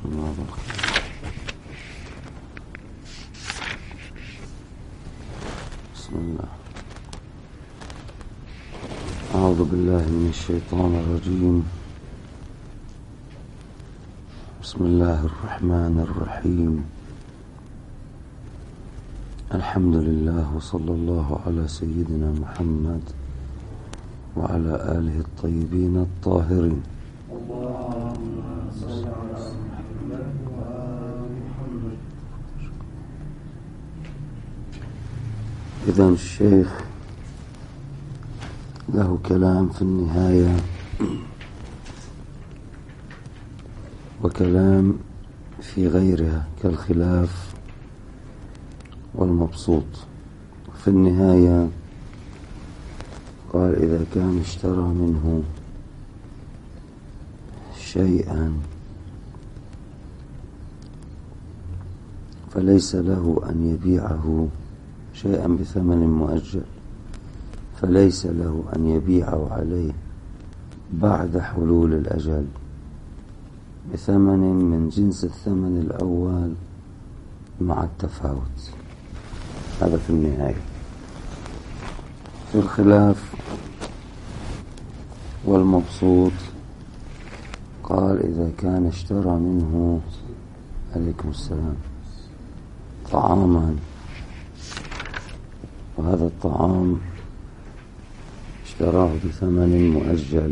الله وبركاته. بسم الله. أعوذ بالله من الشيطان الرجيم. بسم الله الرحمن الرحيم. الحمد لله وصلى الله على سيدنا محمد وعلى آله الطيبين الطاهرين. إذن الشيخ له كلام في النهاية وكلام في غيرها كالخلاف والمبسوط. في النهاية قال إذا كان اشترى منه شيئا فليس له أن يبيعه شيئا بثمن مؤجل، فليس له أن يبيعه عليه بعد حلول الأجل بثمن من جنس الثمن الأول مع التفاوت. هذا في النهاية. في الخلاف والمبسوط قال إذا كان اشترى منه عليكم السلام طعاما، وهذا الطعام اشتراه بثمن مؤجل،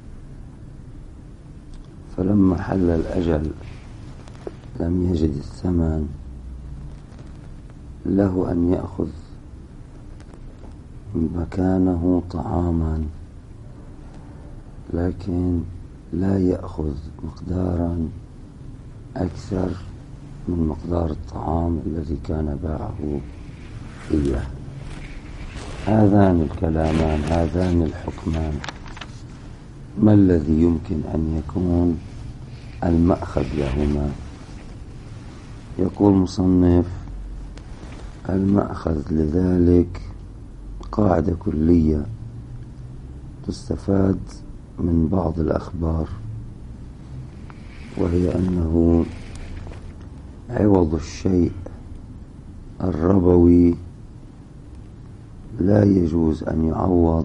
فلما حل الأجل لم يجد الثمن، له أن يأخذ مكانه طعاما، لكن لا يأخذ مقدارا أكثر من مقدار الطعام الذي كان باعه إياه. هذان الكلامان، هذان الحكمان، ما الذي يمكن أن يكون المأخذ لهما؟ يقول مصنف المأخذ لذلك قاعدة كلية تستفاد من بعض الأخبار، وهي أنه عوض الشيء الربوي لا يجوز أن يعوض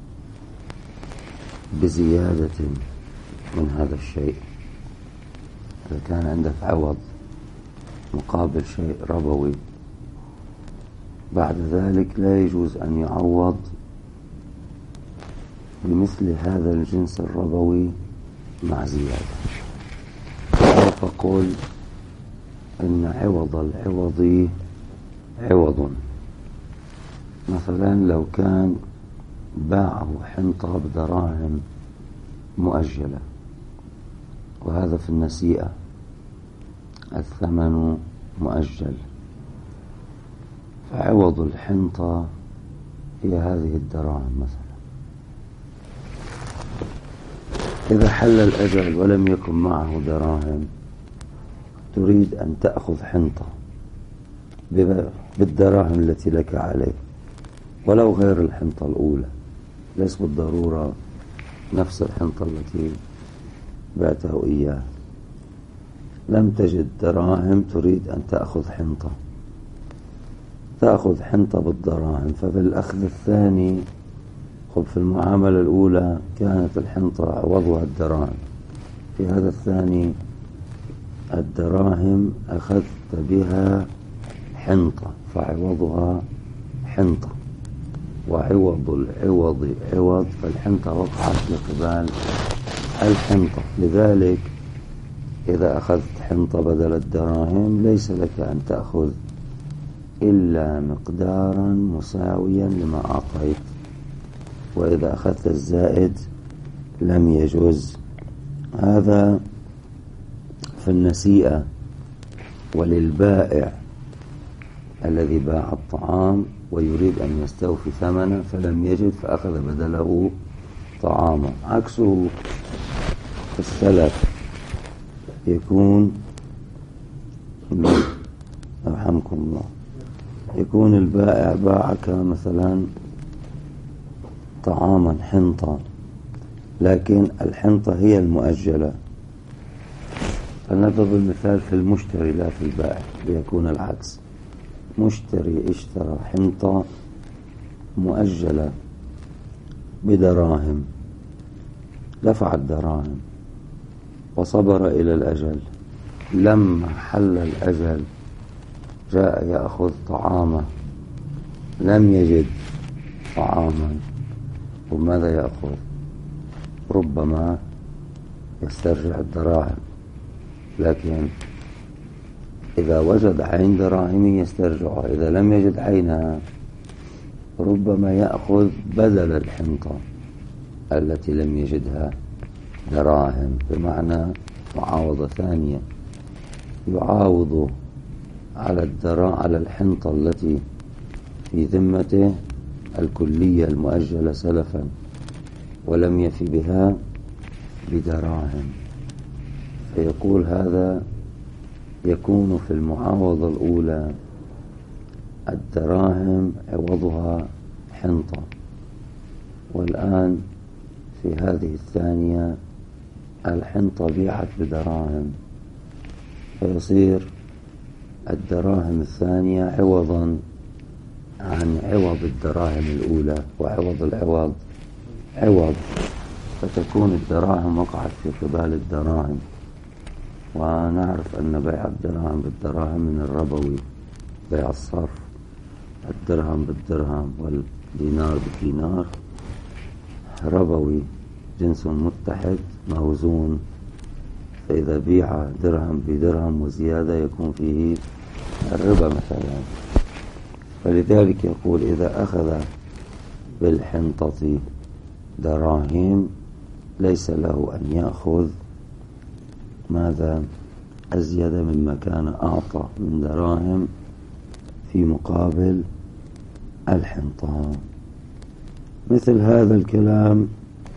بزيادة من هذا الشيء. إذا كان عندك عوض مقابل شيء ربوي، بعد ذلك لا يجوز أن يعوض بمثل هذا الجنس الربوي مع زيادة. فقل إن عوض العوض عوض. مثلا لو كان باعه حنطة بدراهم مؤجلة، وهذا في النسيئة الثمن مؤجل، فعوض الحنطة هي هذه الدراهم مثلا. إذا حل الأجل ولم يكن معه دراهم، تريد أن تأخذ حنطة بالدراهم التي لك عليه، ولو غير الحنطة الأولى، ليس بالضرورة نفس الحنطة التي بعته إياه. لم تجد دراهم، تريد أن تأخذ حنطة، تأخذ حنطة بالدراهم. ففي الأخذ الثاني، في المعاملة الأولى كانت الحنطة عوضها الدراهم، في هذا الثاني الدراهم أخذت بها حنطة فعوضها حنطة، وعوض العوض عوض، فالحنطة وقعت لقبال الحنطة. لذلك إذا أخذت حنطة بدل الدراهم ليس لك أن تأخذ إلا مقدارا مساويا لما أعطيت، وإذا أخذت الزائد لم يجوز. هذا في النسيئة. وللبائع الذي باع الطعام ويريد أن يستوفي ثمنه فلم يجد فأخذ بدله طعاما. عكسه في السلف يكون رحمكم الله، يكون البائع باعك مثلا طعاما حنطة، لكن الحنطة هي المؤجلة، فلنضرب المثال في المشتري لا في البائع ليكون العكس. مشتري اشترى حنطة مؤجلة بدراهم، دفع الدراهم وصبر إلى الأجل. لما حل الأجل جاء يأخذ طعامه، لم يجد طعاما، وماذا يأخذ؟ ربما يسترجع الدراهم، لكن إذا وجد عين دراهم يسترجعها، إذا لم يجد عينها ربما يأخذ بدل الحنطة التي لم يجدها دراهم، بمعنى معاوضة ثانية، يعاوض على الحنطة التي في ذمته الكلية المؤجلة سلفا ولم يفي بها بدراهم. فيقول هذا يكون في المعاوضة الأولى الدراهم عوضها حنطة، والآن في هذه الثانية الحنطة بيعت بدراهم، فيصير الدراهم الثانية عوضا عن عوض الدراهم الأولى، وعوض العوض عوض، فتكون الدراهم وقعت في قبال الدراهم. ونعرف أن بيع الدراهم بالدراهم من الربوي، بيع الصرف، الدرهم بالدرهم والدينار بالدينار ربوي، جنس متحد موزون، فإذا بيع درهم بدرهم وزيادة يكون فيه الربا مثلا. فلذلك يقول إذا أخذ بالحنطة دراهم ليس له أن يأخذ ماذا أزيد مما كان أعطى من دراهم في مقابل الحنطة. مثل هذا الكلام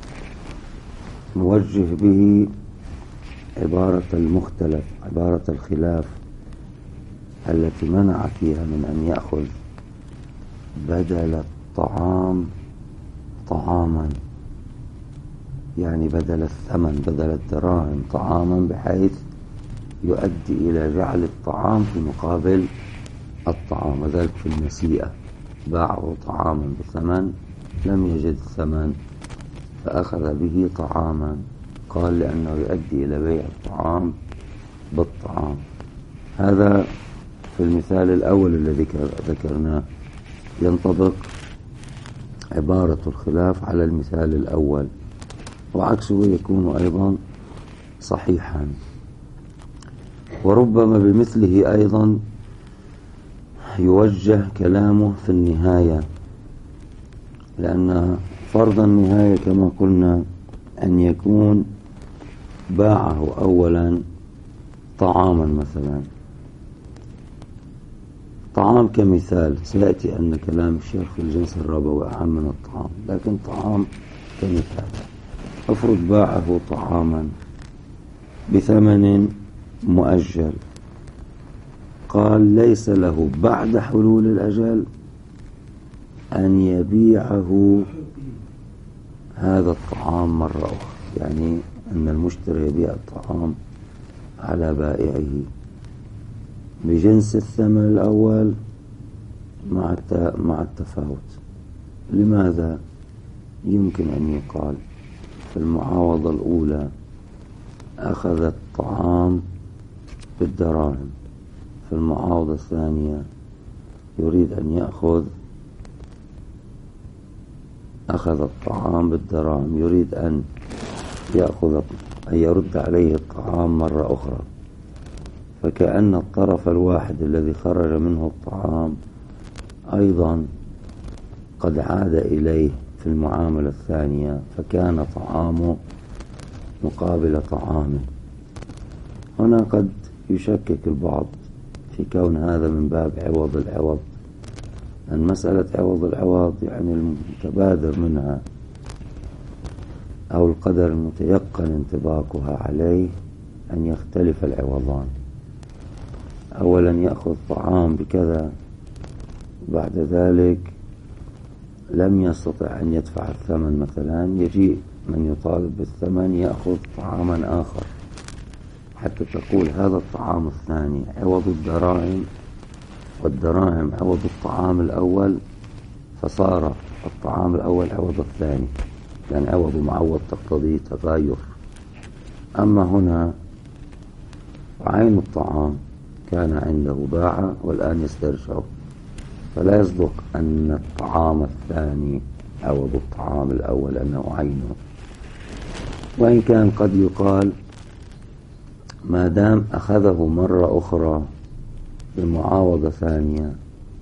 نوجه به عبارة المختلف، عبارة الخلاف التي منع فيها من أن يأخذ بدل الطعام طعاما، يعني بدل الثمن، بدل الدراهم طعاما، بحيث يؤدي إلى جعل الطعام في مقابل الطعام، وذلك في النسيئة باعه طعاما بثمن لم يجد الثمن فأخذ به طعاما، قال لأنه يؤدي إلى بيع الطعام بالطعام. هذا في المثال الأول الذي ذكرناه ينطبق عبارة الخلاف على المثال الأول، وعكسه يكون أيضا صحيحا. وربما بمثله أيضا يوجه كلامه في النهاية، لأن فرض النهاية كما قلنا أن يكون باعه أولا طعاما مثلا، طعام كمثال، سيأتي أن كلام الشيخ في الجنس الربوي أهم من الطعام، لكن طعام كمثال. افرض باعه طعاما بثمن مؤجل، قال ليس له بعد حلول الأجل أن يبيعه هذا الطعام مرة أخرى، يعني أن المشتري يبيع الطعام على بائعه بجنس الثمن الأول مع التفاوت. لماذا؟ يمكن أن يقال في المعاوضة الأولى أخذ الطعام بالدراهم، في المعاوضة الثانية يريد أن أخذ الطعام بالدراهم، يريد أن يرد عليه الطعام مرة أخرى، فكأن الطرف الواحد الذي خرج منه الطعام أيضا قد عاد إليه في المعاملة الثانية، فكان طعامه مقابل طعامه. هنا قد يشكك البعض في كون هذا من باب عوض العوض، أن مسألة عوض العوض يعني المتبادر منها أو القدر المتيقن انطباقها عليه أن يختلف العوضان، أولا يأخذ طعام بكذا، بعد ذلك لم يستطع أن يدفع الثمن مثلا، يجيء من يطالب بالثمن يأخذ طعاما آخر حتى تقول هذا الطعام الثاني عوض الدراهم والدراهم عوض الطعام الأول، فصار الطعام الأول عوض الثاني، لأن عوض ومعوض تقتضي تغاير. أما هنا عين الطعام كان عنده باع والآن يسترجعه، فلا يصدق أن الطعام الثاني عوض الطعام الأول أنه عينه، وإن كان قد يقال ما دام أخذه مرة أخرى بمعاوضة ثانية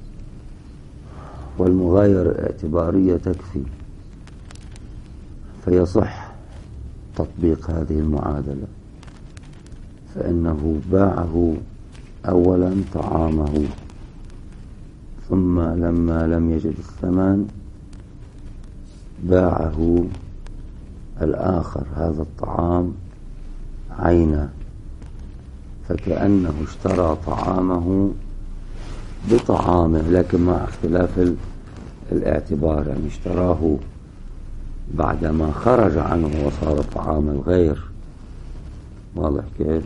والمغايرة الاعتبارية تكفي، فيصح تطبيق هذه المعادلة، فإنه باعه أولا طعامه، ثم لما لم يجد الثمن باعه الآخر هذا الطعام عينا، فكأنه اشترى طعامه بطعامه، لكن مع اختلاف الاعتبار، يعني اشتراه بعدما خرج عنه وصار طعام الغير، واضح كيف؟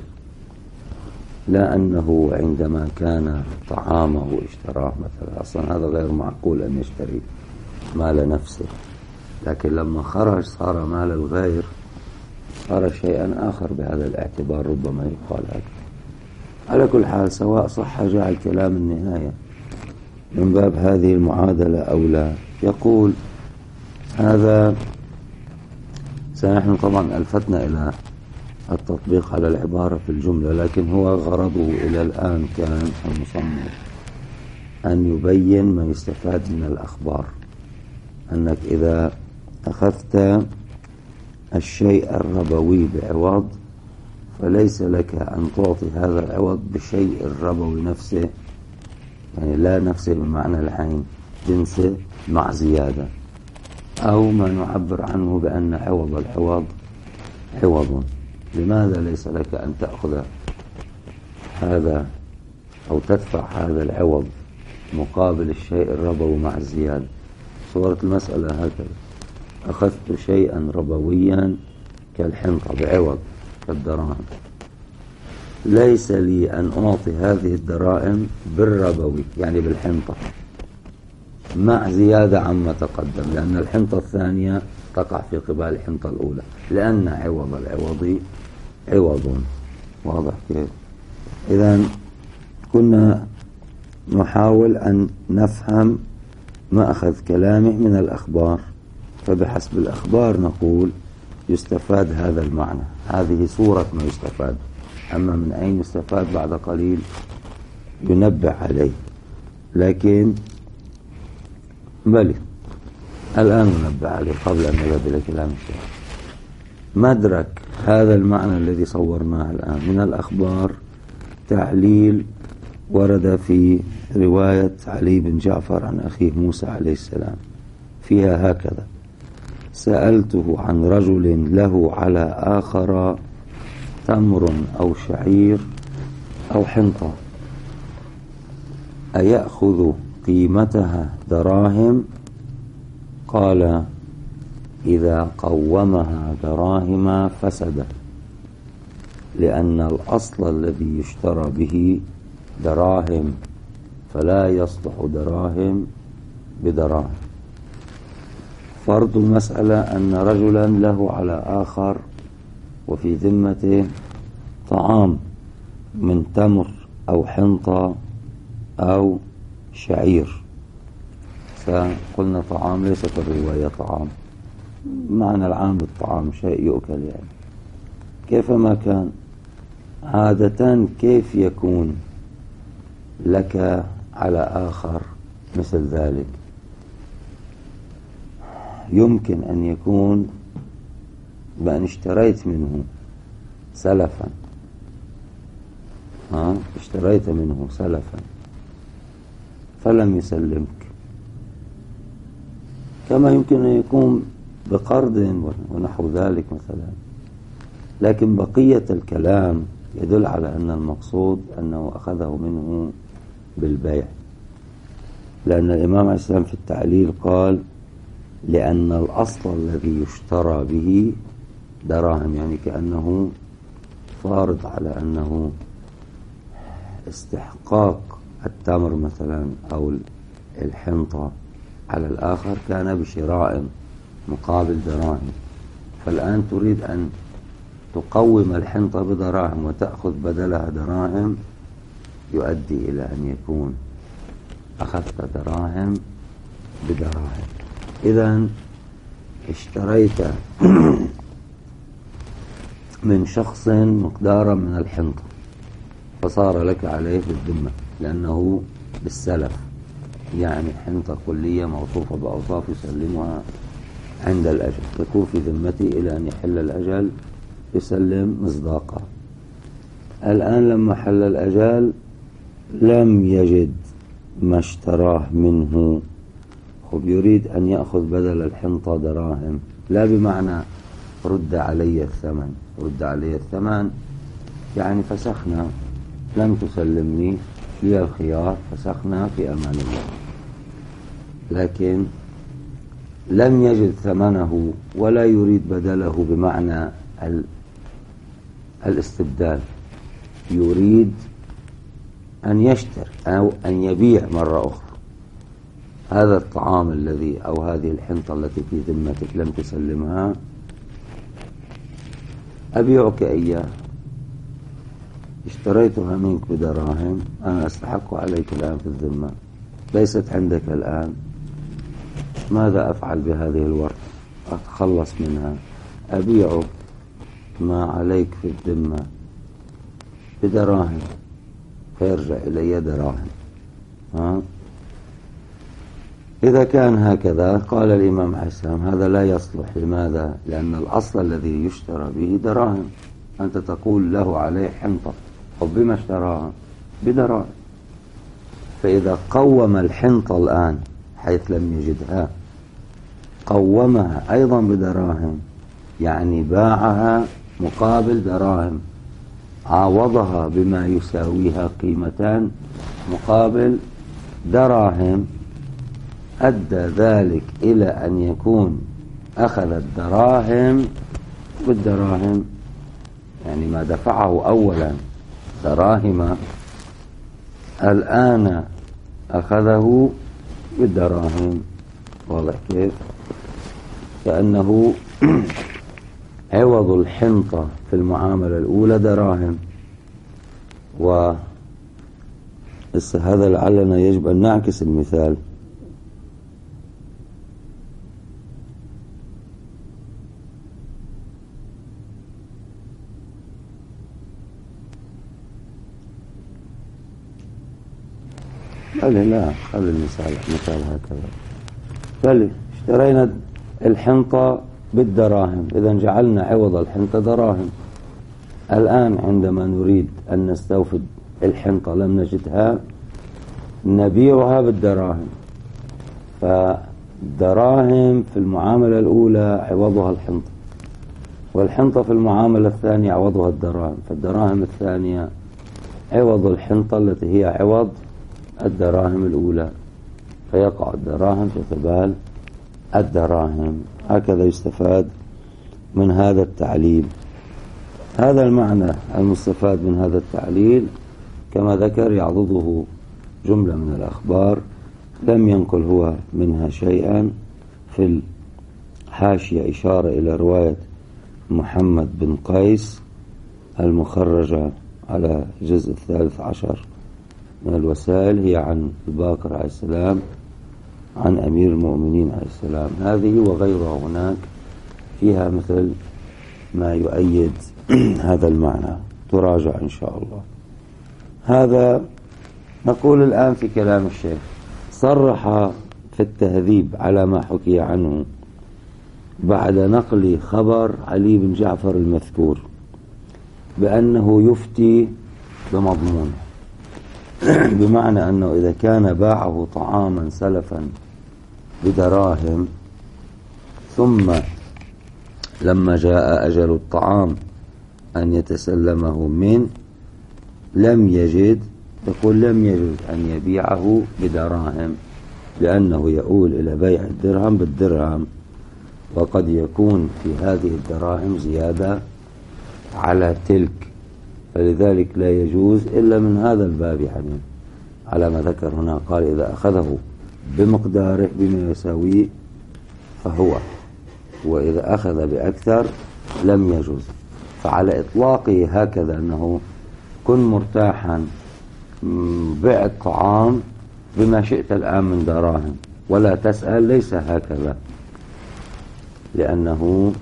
لا أنه عندما كان طعامه اشتراه مثلا، أصلا هذا غير معقول أن يشتري مال نفسه، لكن لما خرج صار مال الغير، صار شيئا آخر بهذا الاعتبار، ربما يقال هذا. على كل حال، سواء صح جعل كلام النهاية من باب هذه المعادلة أو لا، يقول هذا نحن طبعا ألفتنا إلى التطبيق على العبارة في الجملة، لكن هو غرضه إلى الآن كان المصنف أن يبين ما يستفاد من الأخبار، أنك إذا أخذت الشيء الربوي بعوض فليس لك أن تعطي هذا العوض بشيء الربوي نفسه، يعني لا نفسه بمعنى العين، جنسه مع زيادة، أو ما نعبر عنه بأن عوض العوض عوض. لماذا ليس لك أن تأخذ هذا أو تدفع هذا العوض مقابل الشيء الربوي مع الزيادة؟ صورة المسألة هكذا: أخذت شيئا ربويا كالحنطة بعوض كالدراهم، ليس لي أن أعطي هذه الدراهم بالربوي يعني بالحنطة مع زيادة عما تقدم، لأن الحنطة الثانية تقع في قبال الحنطة الأولى، لأن عوض العوض عوض. واضح كيف؟ إذن كنا نحاول أن نفهم مأخذ كلامه من الأخبار، فبحسب الأخبار نقول يستفاد هذا المعنى، هذه صورة ما يستفاد. أما من أين يستفاد بعد قليل ينبه عليه، لكن بلي الآن ننبه عليه قبل أن نذهب إلى كلام الشيخ. مدرك هذا المعنى الذي صورناه الآن من الأخبار تعليل ورد في رواية علي بن جعفر عن أخيه موسى عليه السلام، فيها هكذا: سألته عن رجل له على آخر تمر أو شعير أو حنطة أيأخذ قيمتها دراهم؟ قال: إذا قومها دراهم فسد، لأن الأصل الذي يشترى به دراهم، فلا يصلح دراهم بدراهم. فرض المسألة أن رجلا له على آخر وفي ذمته طعام من تمر أو حنطة أو شعير، فقلنا طعام، ليس في الرواية طعام معنى العام بالطعام شيء يؤكل، يعني كيفما كان. عادة كيف يكون لك على آخر مثل ذلك؟ يمكن أن يكون بأن اشتريت منه سلفا، اشتريت منه سلفا فلم يسلمك، كما يمكن أن يكون بقرض ونحو ذلك مثلا. لكن بقية الكلام يدل على أن المقصود أنه أخذه منه بالبيع، لأن الإمام عليه السلام في التعليل قال: لأن الأصل الذي يشترى به دراهم، يعني كأنه فارض على أنه استحقاق التمر مثلا أو الحنطة على الآخر كان بشراء مقابل دراهم، فالآن تريد أن تقوم الحنطة بدراهم وتأخذ بدلها دراهم، يؤدي إلى أن يكون أخذت دراهم بدراهم. إذن اشتريت من شخص مقدارا من الحنطة فصار لك عليه بالذمة لأنه بالسلف، يعني حنطة كلية موصوفة بأوصاف يسلمها عند الأجل، تكون في ذمتي إلى أن يحل الأجل يسلم مصداقها. الآن لما حل الأجل لم يجد ما اشتراه منه، يريد أن يأخذ بدل الحنطة دراهم، لا بمعنى رد علي الثمن، رد علي الثمن يعني فسخنا، لم تسلمني لي الخيار، فسخنا في أمان الله، لكن لم يجد ثمنه ولا يريد بدله بمعنى الاستبدال، يريد أن يشتري أو أن يبيع مرة أخرى هذا الطعام الذي أو هذه الحنطة التي في ذمتك لم تسلمها، أبيعك إياه، اشتريتها منك بدراهم، أنا أستحق عليك الآن في الذمة، ليست عندك الآن، ماذا أفعل بهذه الورقة؟ أتخلص منها، أبيعك ما عليك في الذمة بدراهم فيرجع إلي دراهم. إذا كان هكذا قال الإمام حسام هذا لا يصلح. لماذا؟ لأن الأصل الذي يشترى به دراهم، أنت تقول له عليه حنطة، وبما اشتراها بدراهم، فإذا قوم الحنطة الآن حيث لم يجدها قومها أيضا بدراهم، يعني باعها مقابل دراهم، عوضها بما يساويها قيمتان مقابل دراهم، أدى ذلك إلى أن يكون أخذ الدراهم بالدراهم، يعني ما دفعه أولا دراهم الآن أخذه بالدراهم. واضح كيف؟ كأنه عوض الحنطة في المعاملة الأولى دراهم، هذا لعلنا يجب أن نعكس المثال. لا خلي المثال هكذا، اشترينا الحنطة بالدراهم، إذا جعلنا عوض الحنطة دراهم، الآن عندما نريد أن نستوفد الحنطة لم نجدها نبيعها بالدراهم، فالدراهم في المعاملة الأولى عوضها الحنطة، والحنطة في المعاملة الثانية عوضها الدراهم، فالدراهم الثانية عوض الحنطة التي هي عوض الدراهم الأولى، فيقع الدراهم فتبال الدراهم. هكذا يستفاد من هذا التعليل. هذا المعنى المستفاد من هذا التعليل كما ذكر يعضده جملة من الأخبار لم ينقل هو منها شيئا. في الحاشية إشارة إلى رواية محمد بن قيس المخرجة على الجزء 13 من الوسائل، هي عن الباقر عليه السلام عن أمير المؤمنين عليه السلام، هذه وغيرها هناك فيها مثل ما يؤيد هذا المعنى، تراجع إن شاء الله. هذا نقول الآن في كلام الشيخ، صرح في التهذيب على ما حكي عنه بعد نقل خبر علي بن جعفر المذكور بأنه يفتي بمضمونه، بمعنى أنه إذا كان باعه طعاما سلفا بدراهم ثم لما جاء أجل الطعام أن يتسلمه منه لم يجد، يقول لم يجد أن يبيعه بدراهم، لأنه يؤول إلى بيع الدرهم بالدرهم، وقد يكون في هذه الدراهم زيادة على تلك فلذلك لا يجوز إلا من هذا الباب، يعني على ما ذكر هنا. قال إذا أخذه بمقداره بما يساويه فهو، وإذا أخذ بأكثر لم يجوز. فعلى إطلاقه هكذا أنه كن مرتاحا، بع الطعام بما شئت الآن من دراهم ولا تسأل، ليس هكذا، لأنه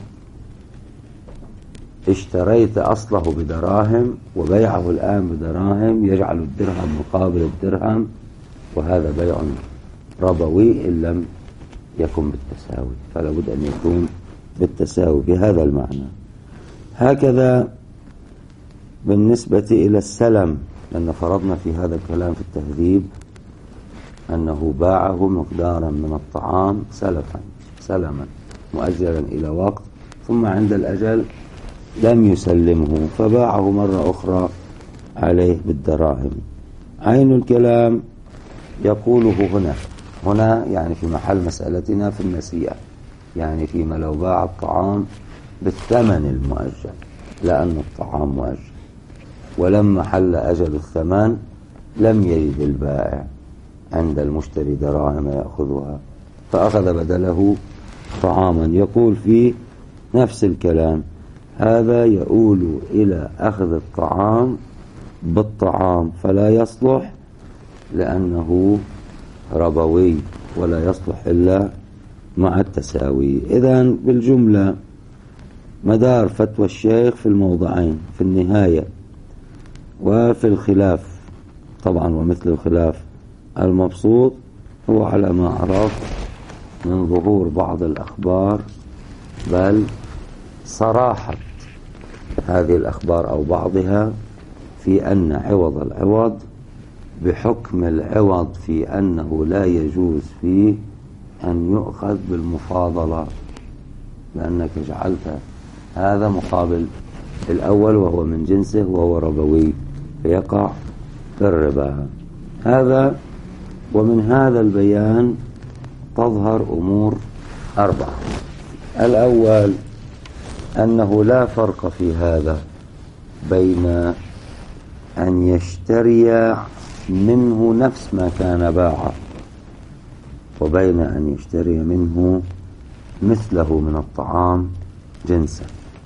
اشتريت أصله بدراهم وبيعه الآن بدراهم، يجعل الدرهم مقابل الدرهم، وهذا بيع ربوي إن لم يكن بالتساوي، فلا بد أن يكون بالتساوي بهذا المعنى. هكذا بالنسبة إلى السلم، لأن فرضنا في هذا الكلام في التهذيب أنه باعه مقدارا من الطعام سلما مؤجلا إلى وقت، ثم عند الأجل لم يسلمه فباعه مرة أخرى عليه بالدراهم. عين الكلام يقوله هنا يعني في محل مسألتنا في النسيئة، يعني فيما لو باع الطعام بالثمن المؤجل، لأن الطعام مؤجل، ولما حل أجل الثمن لم يجد البائع عند المشتري دراهم يأخذها فأخذ بدله طعاما. يقول في نفس الكلام هذا يؤول إلى أخذ الطعام بالطعام فلا يصلح لأنه ربوي ولا يصلح إلا مع التساوي. إذن بالجملة مدار فتوى الشيخ في الموضعين، في النهاية وفي الخلاف طبعا، ومثل الخلاف المبسوط هو على ما عرف من ظهور بعض الأخبار، بل صراحة هذه الأخبار أو بعضها في أن عوض العوض بحكم العوض في أنه لا يجوز فيه أن يؤخذ بالمفاضلة، لأنك جعلت هذا مقابل الأول وهو من جنسه وهو ربوي فيقع في الربا. هذا ومن هذا البيان تظهر أمور 4. الأول أنه لا فرق في هذا بين أن يشتري منه نفس ما كان باعه وبين أن يشتري منه مثله من الطعام جنسا،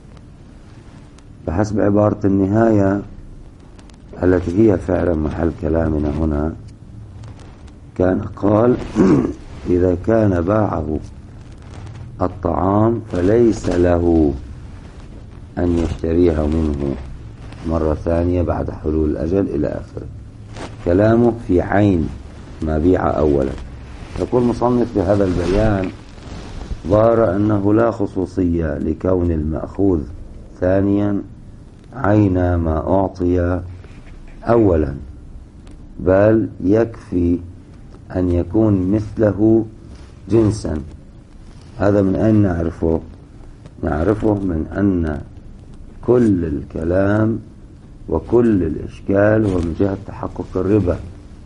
بحسب عبارة النهاية التي هي فعلا محل كلامنا هنا. كان قال إذا كان باعه الطعام فليس له أن يشتريها منه مرة ثانية بعد حلول الأجل إلى آخره. كلامه في عين ما بيع أولا. يقول مصنف بهذا البيان ظهر أنه لا خصوصية لكون المأخوذ ثانيا عين ما أعطي أولا، بل يكفي أن يكون مثله جنسا. هذا من أين نعرفه؟ نعرفه من أن كل الكلام وكل الإشكال هو من جهة تحقق الربا.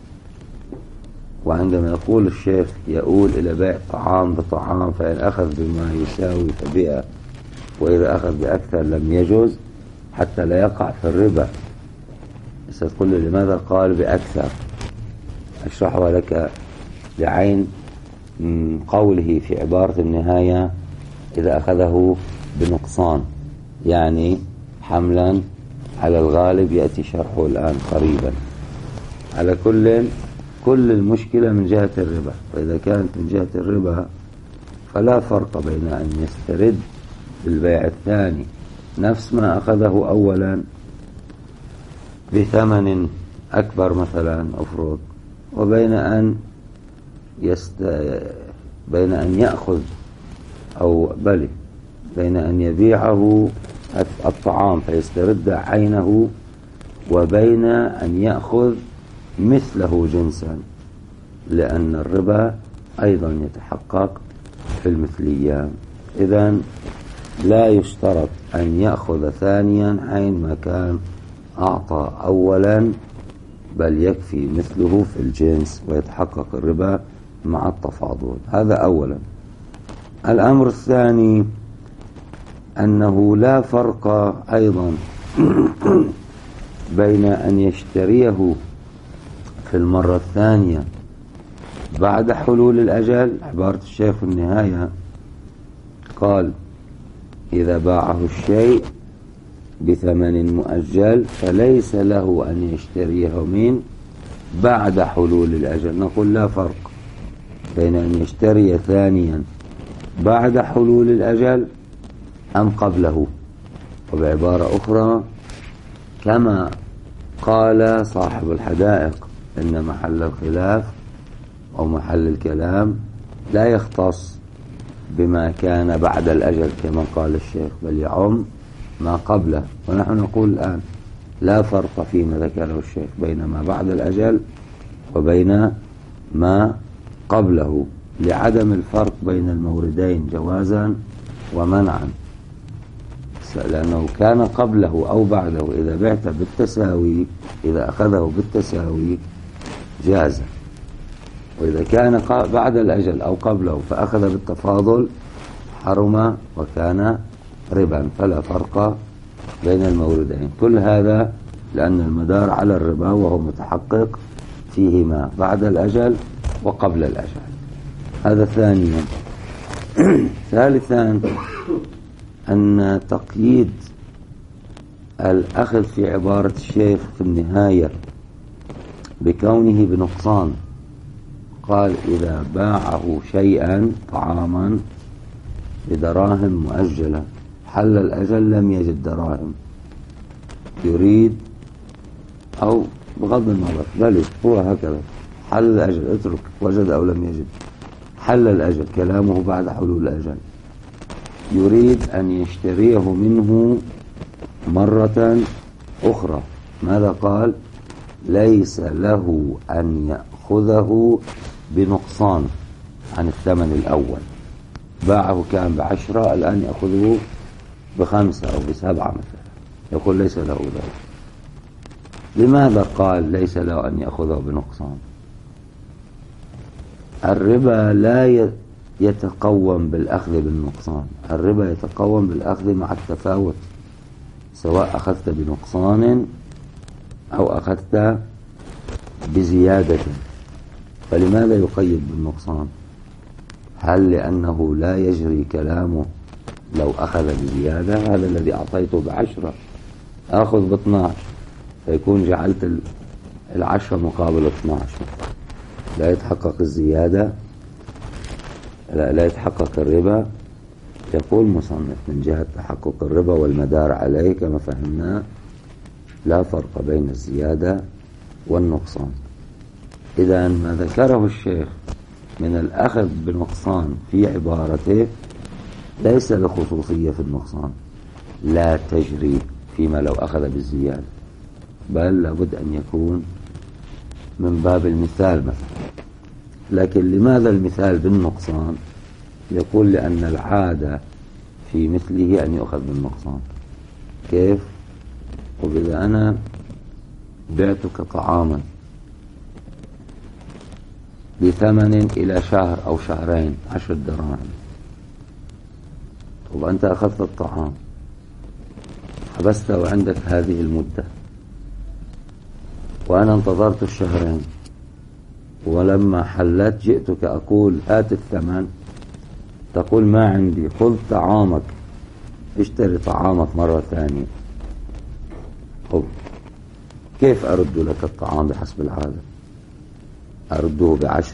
وعندما يقول الشيخ يؤول إلى بيع طعام بطعام، فإن أخذ بما يساوي فبيع، وإذا أخذ بأكثر لم يجوز حتى لا يقع في الربا. ستقول لي لماذا قال بأكثر؟ أشرحها لك بعين قوله في عبارة النهاية إذا أخذه بنقصان، يعني حملا على الغالب يأتي شرحه الآن قريبا. على كل المشكلة من جهة الربا، وإذا كانت من جهة الربا فلا فرق بين أن يسترد بالبيع الثاني نفس ما أخذه أولا بثمن أكبر مثلا أفرض، وبين أن يأخذ أو بين أن يبيعه الطعام فيسترد عينه، وبين أن يأخذ مثله جنسا، لأن الربا أيضا يتحقق في المثلية. إذن لا يشترط أن يأخذ ثانيا عين ما كان أعطى أولا، بل يكفي مثله في الجنس ويتحقق الربا مع التفاضل. هذا أولا. الأمر الثاني أنه لا فرق أيضا بين أن يشتريه في المرة الثانية بعد حلول الأجل. عبارة الشيخ في النهاية قال: إذا باعه الشيء بثمن مؤجل فليس له أن يشتريه من بعد حلول الأجل. نقول: لا فرق بين أن يشتري ثانيا بعد حلول الأجل أم قبله. وبعبارة أخرى، كما قال صاحب الحدائق إن محل الخلاف أو محل الكلام لا يختص بما كان بعد الأجل كما قال الشيخ، بل يعم ما قبله. ونحن نقول الآن لا فرق فيما ذكره الشيخ بين ما بعد الأجل وبين ما قبله، لعدم الفرق بين الموردين جوازا ومنعا. لأنه كان قبله أو بعده، إذا بعت بالتساوي، إذا أخذه بالتساوي جاز، وإذا كان بعد الأجل أو قبله فأخذ بالتفاضل حرم وكان ربا. فلا فرق بين الموردين. كل هذا لأن المدار على الربا، وهو متحقق فيهما بعد الأجل وقبل الأجل. هذا ثانيا. ثالثا، أن تقييد الأخذ في عبارة الشيخ في النهاية بكونه بنقصان. قال: إذا باعه شيئا طعاما بدراهم مؤجلة، حل الأجل لم يجد دراهم، يريد، أو بغض النظر بل هو هكذا حل الأجل، اترك وجد أو لم يجد، حل الأجل، كلامه بعد حلول الأجل، يريد أن يشتريه منه مرة أخرى. ماذا قال؟ ليس له أن يأخذه بنقصان عن الثمن الأول. باعه كان ب10، الآن يأخذه ب5 أو ب7 مثلا، يقول ليس له ذلك. لماذا قال ليس له أن يأخذه بنقصان؟ الربا لا يتقوم بالأخذ بالنقصان، الربا يتقوم بالأخذ مع التفاوت، سواء أخذت بنقصان أو أخذت بزيادة. فلماذا يقيد بالنقصان؟ هل لأنه لا يجري كلامه لو أخذ بزيادة؟ هذا الذي أعطيته ب10 أخذ ب12، فيكون جعلت 10 مقابل 12، لا يتحقق الزيادة، لا يتحقق الربا. يقول مصنف: من جهة تحقق الربا والمدار عليه كما فهمنا لا فرق بين الزيادة والنقصان. إذا ما ذكره الشيخ من الأخذ بنقصان في عبارته ليس لخصوصية في النقصان، لا تجري فيما لو أخذ بالزيادة، بل لابد أن يكون من باب المثال مثلا. لكن لماذا المثال بالنقصان؟ يقول: لأن العادة في مثله أن يؤخذ بالنقصان. كيف؟ وإذا أنا بعتك طعاما بثمن إلى شهر أو شهرين 10 دراهم، وأنت أخذت الطعام حبسته عندك هذه المدة، وأنا انتظرت الشهرين، ولما حلت جئتك أقول هات الثمن، تقول ما عندي، خذ طعامك، اشتري طعامك مرة ثانية. كيف أرد لك الطعام بحسب العادة؟ أرده ب10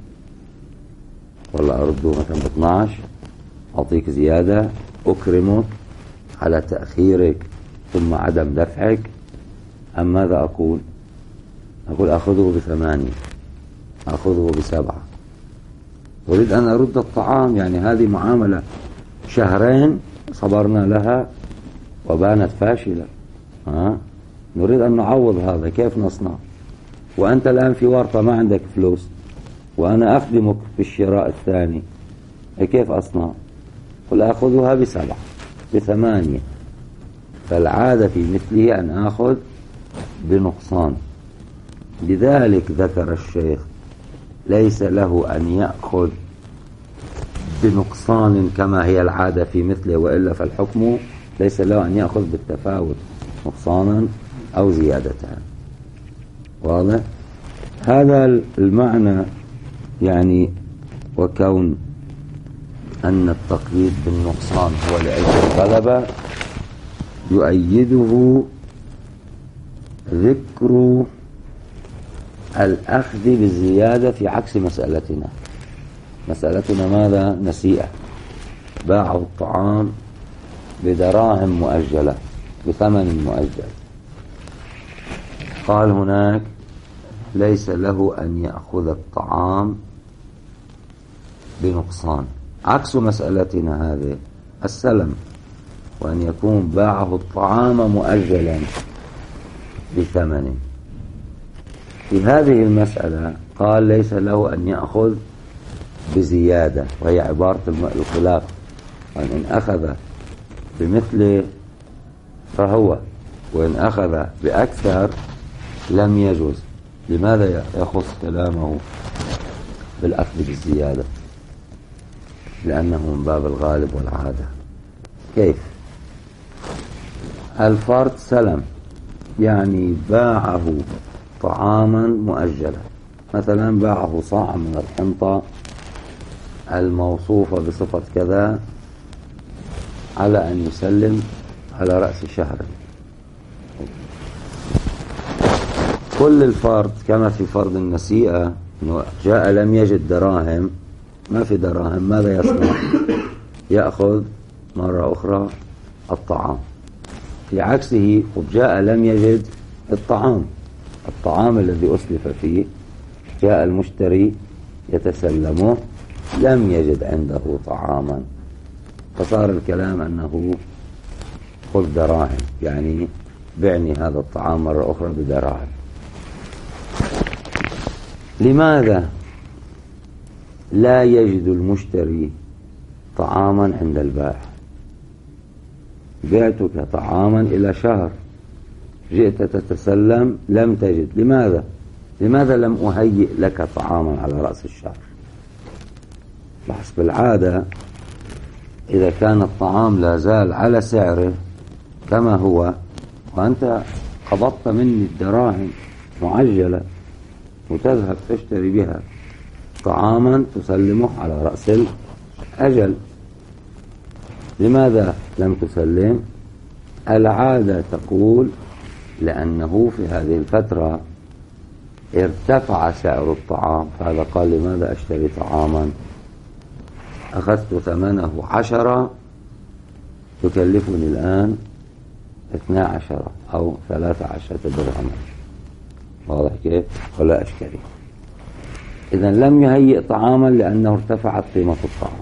ولا أرده مثلا ب12؟ أعطيك زيادة، أكرمك على تأخيرك ثم عدم دفعك، أم ماذا أقول؟ أقول أخذه ب8، أخذه ب7، أريد أن أرد الطعام. يعني هذه معاملة شهرين صبرنا لها وبانت فاشلة، نريد أن نعوض هذا، كيف نصنع؟ وأنت الآن في ورطة ما عندك فلوس، وأنا أخدمك في الشراء الثاني، كيف أصنع؟ قل أخذها ب7 ب8. فالعادة في مثله أن أخذ بنقصان. لذلك ذكر الشيخ ليس له أن يأخذ بنقصان كما هي العادة في مثله، وإلا فالحكم ليس له أن يأخذ بالتفاوت نقصانا أو زيادتان. واضح؟ هذا المعنى يعني وكون أن التقييد بالنقصان هو لأجل الغلبة يؤيده ذكر الأخذ بالزيادة في عكس مسألتنا. مسألتنا ماذا؟ نسيئة، باعوا الطعام بدراهم مؤجلة بثمن مؤجل. قال هناك ليس له أن يأخذ الطعام بنقصان، عكس مسألتنا هذه السلم، وأن يكون باعه الطعام مؤجلا بثمن. في هذه المسألة قال ليس له أن يأخذ بزيادة، وهي عبارة الخلاف، وأن أخذ بمثله فهو، وإن أخذ بأكثر لم يجوز. لماذا يخص كلامه بالأخذ بالزيادة؟ لأنه من باب الغالب والعادة. كيف؟ الفرد سلم، يعني باعه طعاما مؤجلا، مثلا باعه صاع من الحنطة الموصوفة بصفة كذا على أن يسلم على رأس شهر. كل الفرد كما في فرض النسيئة إنه جاء لم يجد دراهم، ما في دراهم، ماذا يصنع؟ يأخذ مرة أخرى الطعام. في عكسه جاء لم يجد الطعام الذي أسلف فيه، جاء المشتري يتسلمه لم يجد عنده طعاما، فصار الكلام أنه خذ دراهم، يعني بعني هذا الطعام مرة أخرى بدراهم. لماذا لا يجد المشتري طعاما عند البائع؟ بعتك طعاما إلى شهر، جئت تتسلم لم تجد. لماذا لم أهيئ لك طعاما على رأس الشهر؟ بحسب العادة إذا كان الطعام لا زال على سعره كما هو، وأنت قبضت مني الدراهم معجلة وتذهب تشتري بها طعاما تسلمه على رأس الأجل، لماذا لم تسلم؟ العادة تقول لأنه في هذه الفترة ارتفع سعر الطعام، فهذا قال لماذا أشتري طعاما أخذت ثمنه 10 تكلفني الآن 12 أو 13 درهما. واضح كيف؟ ولا أشتري. إذن لم يهيئ طعاما لأنه ارتفعت قيمة الطعام،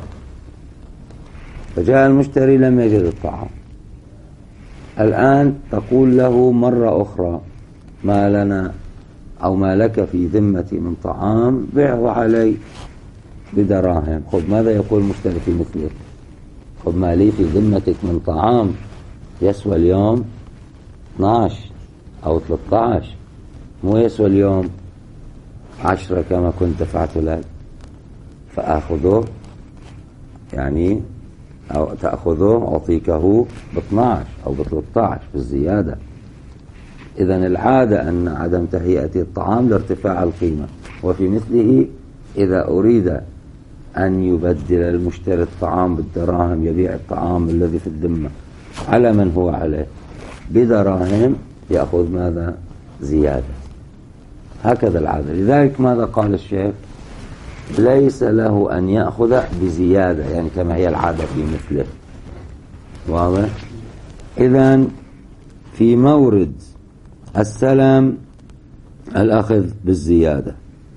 فجاء المشتري لم يجد الطعام. الآن تقول له مرة أخرى ما لنا أو ما لك في ذمتي من طعام بيعه علي بدراهم. خذ. ماذا يقول المشتري في مثله؟ خذ ما لي في ذمتك من طعام يسوى اليوم 12 أو 13، مو يسوى اليوم 10 كما كنت دفعت لك، فأخذه يعني أو تأخذه أعطيكه ب12 أو ب13 بالزيادة. إذن العادة أن عدم تهيئة الطعام لارتفاع القيمة. وفي مثله إذا أريد أن يبدل المشتري الطعام بالدراهم، يبيع الطعام الذي في الذمة على من هو عليه بدراهم، يأخذ ماذا؟ زيادة. هكذا العادة. لذلك ماذا قال الشيخ؟ ليس له أن يأخذ بزيادة، يعني كما هي العادة في مثله. واضح؟ إذن في مورد السلم الأخذ بالزيادة،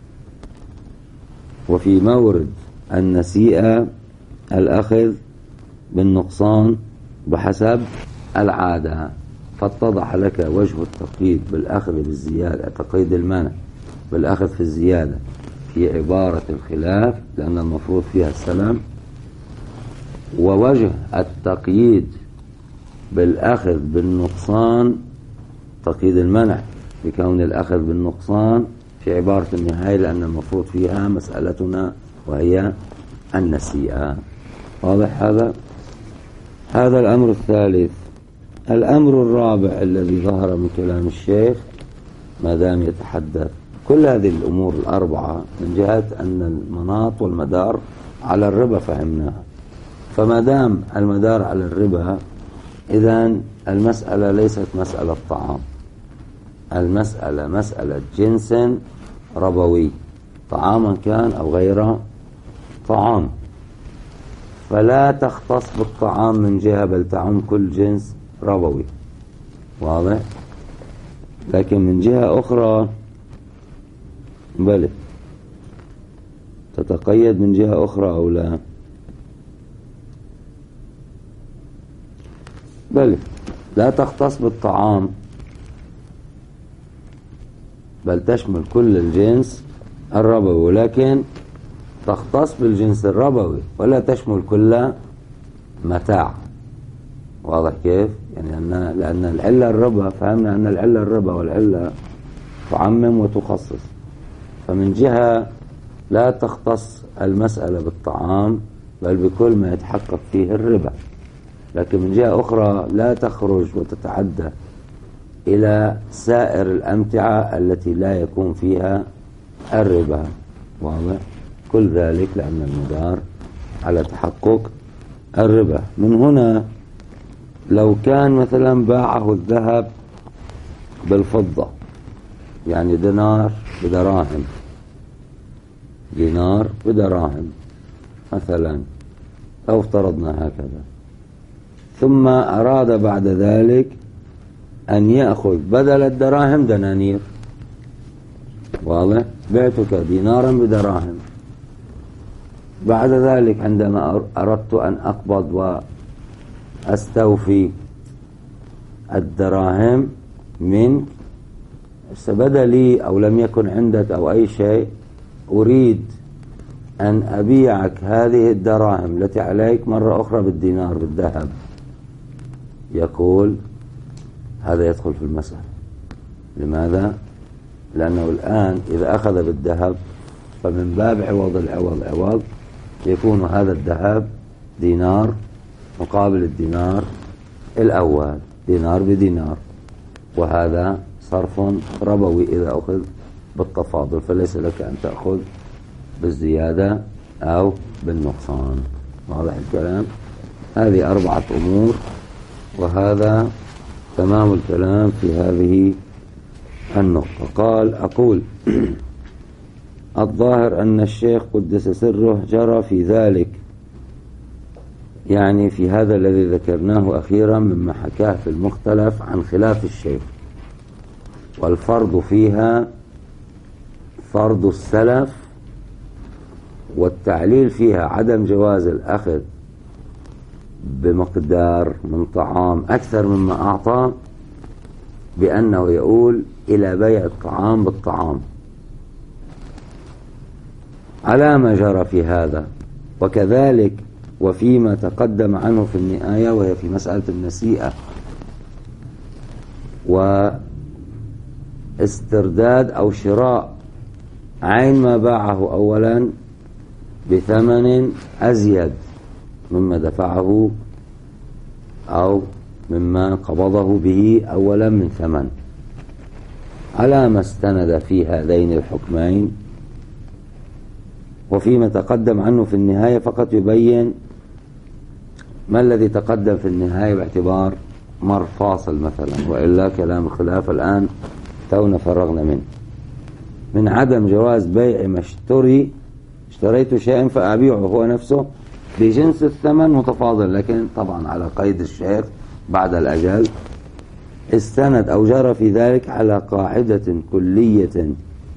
وفي مورد النسيئة الأخذ بالنقصان بحسب العادة. فاتضح لك وجه التقييد بالأخذ بالزيادة، تقييد المنع بالأخذ في الزيادة في عبارة الخلاف لأن المفروض فيها السلام، ووجه التقييد بالأخذ بالنقصان تقييد المنع بكون الأخذ بالنقصان في عبارة النهاية لأن المفروض فيها مسألتنا وهي النسيئة. واضح هذا؟ هذا الأمر الثالث الأمر الرابع الذي ظهر من كلام الشيخ ما دام يتحدث كل هذه الأمور الأربعة من جهة أن المناط والمدار على الربا فهمناها. فما دام المدار على الربا إذن المسألة ليست مسألة طعام، المسألة مسألة جنس ربوي، طعاما كان أو غير طعام، فلا تختص بالطعام من جهة بل تعم كل جنس ربوي، واضح؟ لكن من جهة أخرى بلى تتقيد من جهة أخرى أو لا؟ بلى لا تختص بالطعام بل تشمل كل الجنس الربوي، ولكن تختص بالجنس الربوي ولا تشمل كل متاع. واضح كيف؟ يعني لأن العلة الربا، فهمنا أن العلة الربا والعلة تعمم وتخصص، فمن جهة لا تختص المسألة بالطعام بل بكل ما يتحقق فيه الربا، لكن من جهة أخرى لا تخرج وتتعدى إلى سائر الأمتعة التي لا يكون فيها الربا. واضح؟ كل ذلك لأن المدار على تحقق الربا. من هنا لو كان مثلا باعه الذهب بالفضة، يعني دينار بدراهم، دينار بدراهم مثلا، لو افترضنا هكذا، ثم أراد بعد ذلك أن يأخذ بدل الدراهم دنانير، واضح؟ بعتك دينارا بدراهم، بعد ذلك عندما أردت أن أقبض وأستوفي الدراهم منك، بدا لي أو لم يكن عندك أو أي شيء، أريد أن أبيعك هذه الدراهم التي عليك مرة أخرى بالدينار بالذهب، يقول هذا يدخل في المسألة. لماذا؟ لأنه الآن إذا أخذ بالذهب فمن باب عوض العوض عوض، يكون هذا الذهب دينار مقابل الدينار الأول، دينار بدينار، وهذا صرف ربوي إذا أخذ بالتفاضل، فليس لك أن تأخذ بالزيادة أو بالنقصان. واضح الكلام؟ هذه 4 أمور، وهذا تمام الكلام في هذه النقطة. قال أقول الظاهر أن الشيخ قدس سره جرى في ذلك، يعني في هذا الذي ذكرناه أخيرا مما حكاه في المختلف عن خلاف الشيخ، والفرض فيها فرض السلف، والتعليل فيها عدم جواز الأخذ بمقدار من طعام أكثر مما أعطى، بأنه يقول إلى بيع الطعام بالطعام على ما جرى في هذا. وكذلك وفيما تقدم عنه في النهاية، وهي في مسألة النسيئة واسترداد أو شراء عين ما باعه أولا بثمن أزيد مما دفعه أو مما قبضه به أولا من ثمن، على ما استند في هذين الحكمين. وفيما تقدم عنه في النهاية فقط يبين ما الذي تقدم في النهاية باعتبار مر فاصل مثلا، وإلا كلام الخلاف الآن تونا فرغنا منه، من عدم جواز بيع ما اشتريت شيئا فأبيعه هو نفسه بجنس الثمن متفاضل، لكن طبعا على قيد الشيخ بعد الأجل. استند أو جرى في ذلك على قاعدة كلية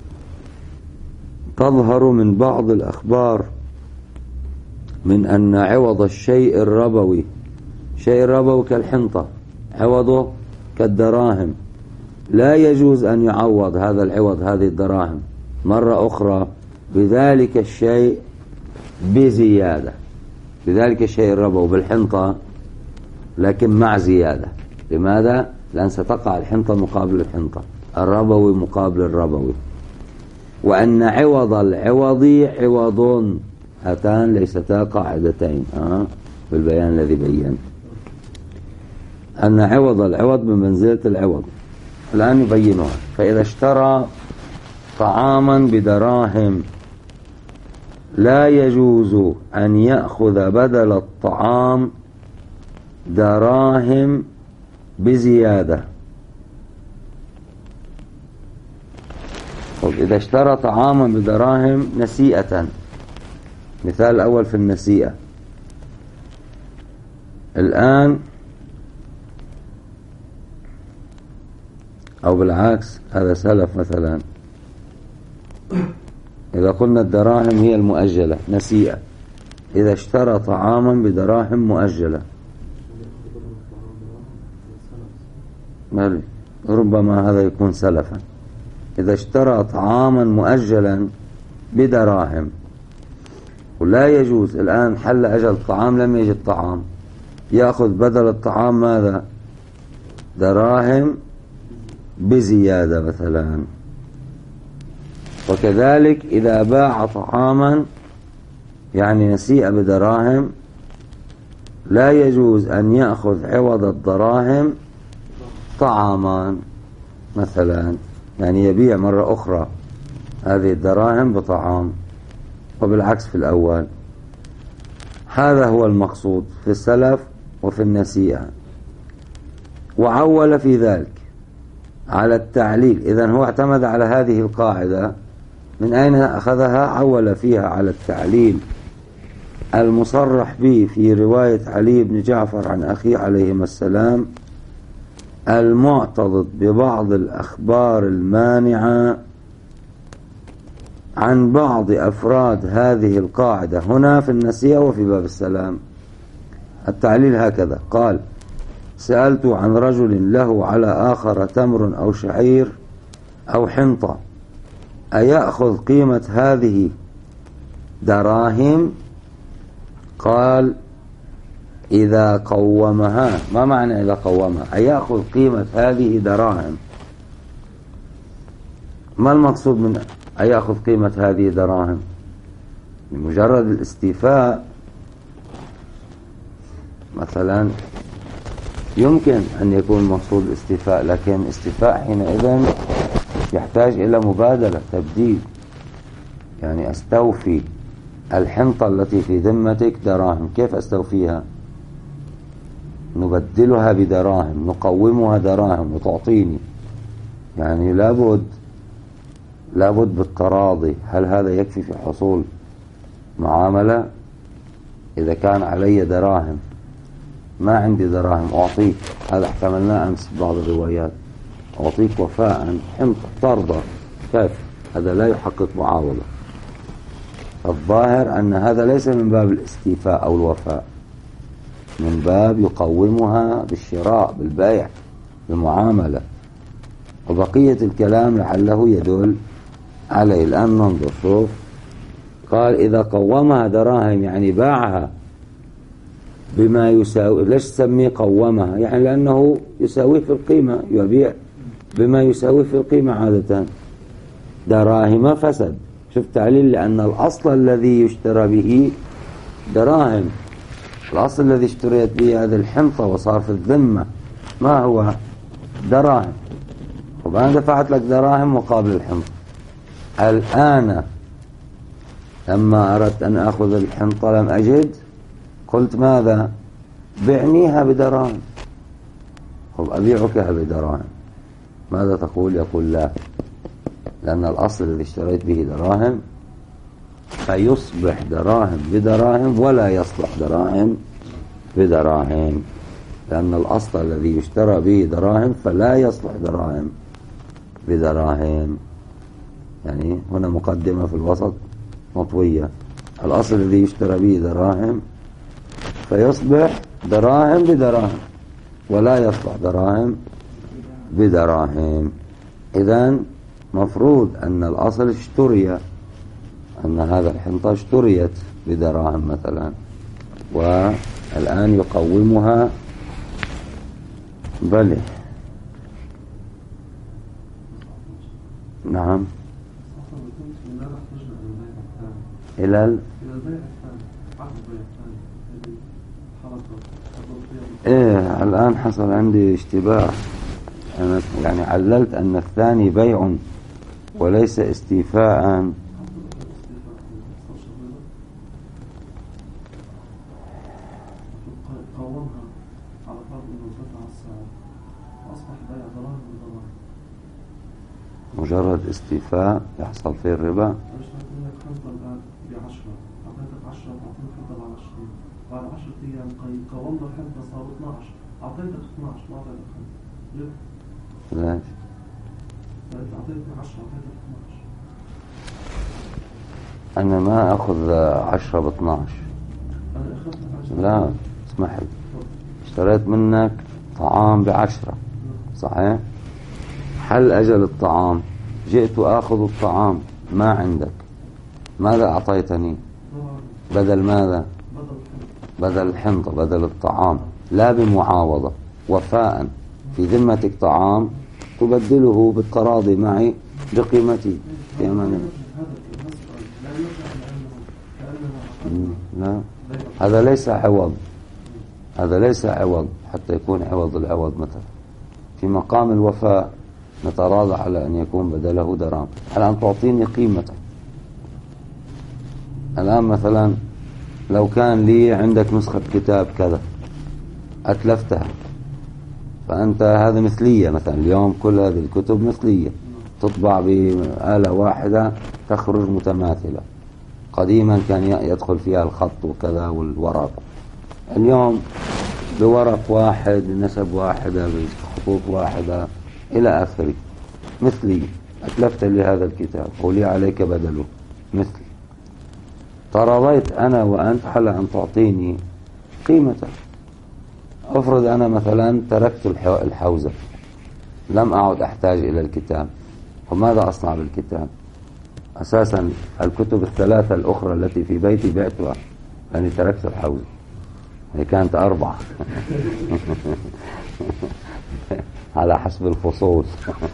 تظهر من بعض الأخبار من أن عوض الشيء الربوي، شيء الربوي كالحنطة عوضه كالدراهم، لا يجوز أن يعوض هذا العوض هذه الدراهم مرة أخرى بذلك الشيء بزيادة، بذلك الشيء الربوي بالحنطة لكن مع زيادة. لماذا؟ لأن ستقع الحنطة مقابل الحنطة، الربوي مقابل الربوي، وأن عوض العوض عوض، هاتان ليستا قاعدتين بالبيان الذي بين. أن عوض العوض بمنزلة العوض. الآن يبينها. فإذا اشترى طعاما بدراهم لا يجوز أن يأخذ بدل الطعام دراهم بزيادة. إذا اشترى طعاما بدراهم نسيئة، مثال الأول في النسيئة، الآن أو بالعكس هذا سلف مثلا، إذا قلنا الدراهم هي المؤجلة نسيئة، إذا اشترى طعاما بدراهم مؤجلة ربما هذا يكون سلفا. إذا اشترى طعاما مؤجلا بدراهم ولا يجوز، الآن حل أجل الطعام لم يجد طعام، يأخذ بدل الطعام ماذا؟ دراهم بزيادة مثلا. وكذلك إذا باع طعاما يعني نسيئة بدراهم لا يجوز أن يأخذ عوض الدراهم طعامان مثلا، يعني يبيع مرة أخرى هذه الدراهم بطعام، وبالعكس في الأول. هذا هو المقصود في السلف وفي النسيئة. وعول في ذلك على التعليل. إذن هو اعتمد على هذه القاعدة. من أين أخذها؟ عول فيها على التعليل المصرح به في رواية علي بن جعفر عن أخيه عليهما السلام، المعتضد ببعض الأخبار المانعة عن بعض أفراد هذه القاعدة هنا في النسيئة وفي باب السلام. التعليل هكذا قال: سألت عن رجل له على آخر تمر أو شعير أو حنطة أيأخذ قيمة هذه دراهم؟ قال: إذا قومها. ما معنى إذا قومها؟ أيأخذ قيمة هذه دراهم. ما المقصود من أيأخذ قيمة هذه دراهم؟ بمجرد الاستيفاء مثلا يمكن أن يكون مقصود الاستيفاء، لكن الاستيفاء حينئذ يحتاج إلى مبادلة تبديل، يعني أستوفي الحنطة التي في ذمتك دراهم. كيف أستوفيها؟ نبدلها بدراهم، نقومها دراهم وتعطيني، يعني لابد بالتراضي. هل هذا يكفي في حصول معاملة؟ إذا كان علي دراهم ما عندي دراهم أعطيك، هذا احتملناه أمس بعض الروايات، أعطيك وفاء حنطة ترضى، كيف؟ هذا لا يحقق معاوضة. الظاهر أن هذا ليس من باب الاستيفاء أو الوفاء، من باب يقومها بالشراء بالبيع بالمعاملة. وبقية الكلام لعله يدل عليه. الآن ننظر. شوف، قال: إذا قومها دراهم يعني باعها بما يساوي. ليش تسميه قومها؟ يعني لأنه يساويه في القيمة، يبيع بما يساويه في القيمة عادة. دراهم فسد. شوف تعليل: لأن الأصل الذي يشترى به دراهم، الأصل الذي اشتريت به هذه الحنطة وصار في الذمة ما هو؟ دراهم. وأنا دفعت لك دراهم مقابل الحنطة. الآن لما أردت أن أخذ الحنطة لم أجد، قلت ماذا؟ بعنيها بدراهم. أبيعكها بدراهم. ماذا تقول؟ يقول: لا، لأن الأصل الذي اشتريت به دراهم فيصبح دراهم بدراهم ولا يصلح دراهم بدراهم، لأن الأصل الذي يشترى به دراهم فلا يصلح دراهم بدراهم. يعني هنا مقدمة في الوسط مطوية. الأصل الذي يشترى به دراهم فيصبح دراهم بدراهم ولا يصلح دراهم بدراهم. إذن مفروض أن الأصل اشتري، أن هذا الحنطة اشتريت بدراهم مثلا، والآن يقومها. بلى، نعم، إلى إيه الآن حصل عندي اشتباه. أنا يعني عللت أن الثاني بيع وليس استيفاء. مجرد استيفاء يحصل فيه الربا. بعد 10 أيام قومنا الحنطة صار 12، أعطيتك 12 ما أعطيتك 5. ليش؟ أنت أعطيتني 10 أعطيتك 12. أنا ما أخذ 10 ب 12. أنا أخذت 10. لا اسمح لي، اشتريت منك طعام ب10 صحيح؟ حل أجل الطعام، جئت آخذ الطعام ما عندك، ماذا أعطيتني؟ بدل ماذا؟ بدل الحنطة، بدل الطعام، لا بمعاوضة، وفاء في ذمتك طعام تبدله بالتراضي معي بقيمتي في أمان الله. لا هذا ليس عوض، هذا ليس عوض حتى يكون عوض العوض. مثلا في مقام الوفاء نتراضى على أن يكون بدله درهم. الآن تعطيني قيمته. الآن مثلا لو كان لي عندك نسخة كتاب كذا أتلفتها، فأنت هذا مثلية. مثلا اليوم كل هذه الكتب مثلية، تطبع بآلة واحدة تخرج متماثلة. قديما كان يدخل فيها الخط وكذا والورق، اليوم بورق واحد، نسب واحدة، بخطوط واحدة إلى آخره. مثلي، أتلفت لي هذا الكتاب ولي عليك بدله مثلي. تراضيت أنا وأنت على أن تعطيني قيمته. أفرض أنا مثلا تركت الحوزة، لم أعد أحتاج إلى الكتاب، وماذا أصنع بالكتاب؟ أساسا الكتب الثلاثة الأخرى التي في بيتي بعتها لأني تركت الحوزة، هي كانت 4 على حسب الفصول.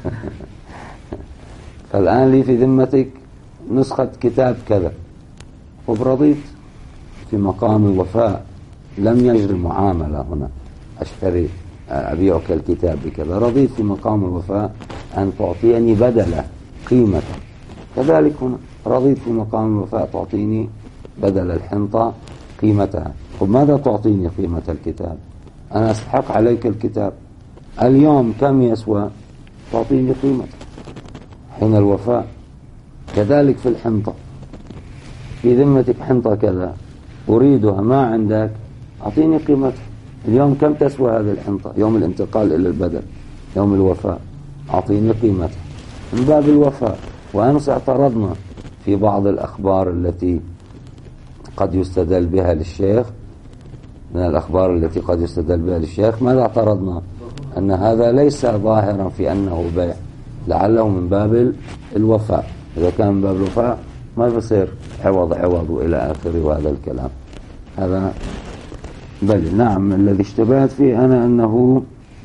فالآن لي في ذمتك نسخة كتاب كذا، وبرضيت في مقام الوفاء، لم يجري معاملة هنا أشتري أبيعك الكتاب بكذا، رضيت في مقام الوفاء أن تعطيني بدل قيمته. كذلك هنا رضيت في مقام الوفاء تعطيني بدل الحنطة قيمتها. وماذا تعطيني قيمة الكتاب؟ أنا أستحق عليك الكتاب، اليوم كم يسوى؟ تعطيني قيمته حين الوفاء. كذلك في الحنطة، في ذمتك حنطة كذا أريدها ما عندك، أعطيني قيمتها. اليوم كم تسوى هذه الحنطة؟ يوم الانتقال إلى البدل، يوم الوفاء، أعطيني قيمتها من باب الوفاء. وأمس اعترضنا في بعض الأخبار التي قد يستدل بها للشيخ، من الأخبار التي قد يستدل بها للشيخ، ماذا اعترضنا؟ أن هذا ليس ظاهرا في أنه بيع، لعله من باب الوفاء. إذا كان من باب الوفاء ما يصير عوض وإلى آخره وهذا الكلام هذا. بل نعم، الذي اشتبهت فيه أنا أنه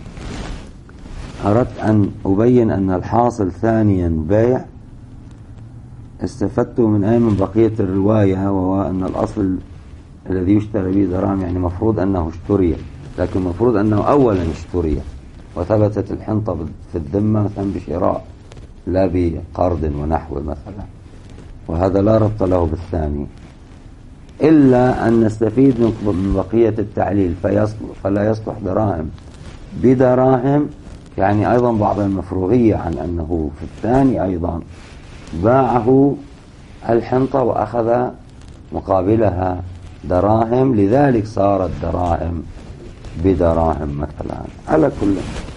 أردت أن أبين أن الحاصل ثانيا بيع. استفدت من أي من بقية الرواية، وهو أن الأصل الذي يشتري به دراهم، يعني مفروض أنه اشتري، لكن مفروض أنه أولا اشتري وثبتت الحنطة في الذمة مثلا بشراء لا بقرض ونحو مثلا، وهذا لا ربط له بالثاني. إلا أن نستفيد من بقية التعليل فلا يصلح دراهم بدراهم، يعني أيضا بعض المفروغية عن أنه في الثاني أيضا باعه الحنطة وأخذ مقابلها دراهم، لذلك صارت دراهم بدراهم مثلا. على كل،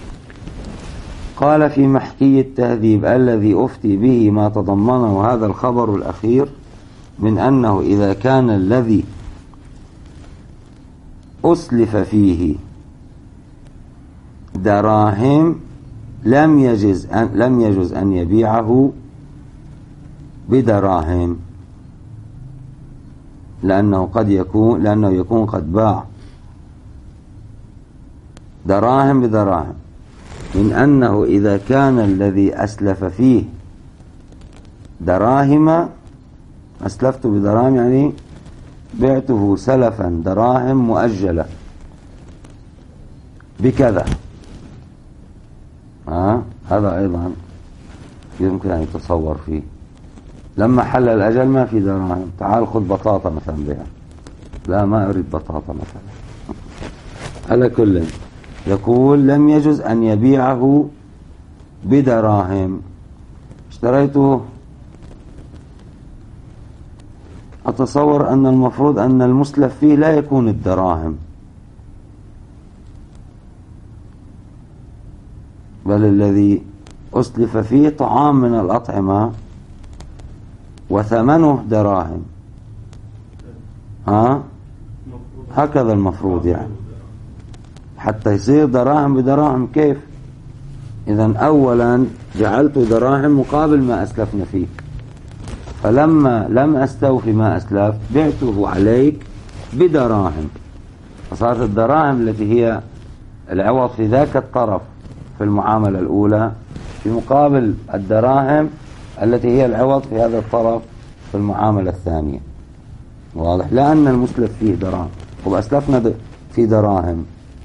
قال في محكي التهذيب الذي أفتي به ما تضمنه هذا الخبر الأخير من أنه إذا كان الذي أسلف فيه دراهم لم يجز أن يبيعه بدراهم، لأنه يكون قد باع دراهم بدراهم، من أنه إذا كان الذي أسلف فيه دراهم، أسلفت بدراهم يعني بعته سلفا دراهم مؤجلة بكذا، هذا أيضا يمكن أن يتصور فيه. لما حل الأجل ما في دراهم، تعال خذ بطاطا مثلا بها، لا ما أريد بطاطا مثلا. على كل يقول لم يجوز أن يبيعه بدراهم. اشتريته، أتصور أن المفروض أن المسلف فيه لا يكون الدراهم، بل الذي أسلف فيه طعام من الأطعمة وثمنه دراهم. هكذا المفروض يعني، حتى يصير دراهم بدراهم. كيف؟ إذن أولا جعلت دراهم مقابل ما أسلفنا فيه، فلما لم أستوفي ما أسلفت بعته عليك بدراهم، فصارت الدراهم التي هي العوض في ذاك الطرف في المعاملة الأولى في مقابل الدراهم التي هي العوض في هذا الطرف في المعاملة الثانية. واضح؟ لأن المسلف فيه دراهم وأسلفنا في دراهم.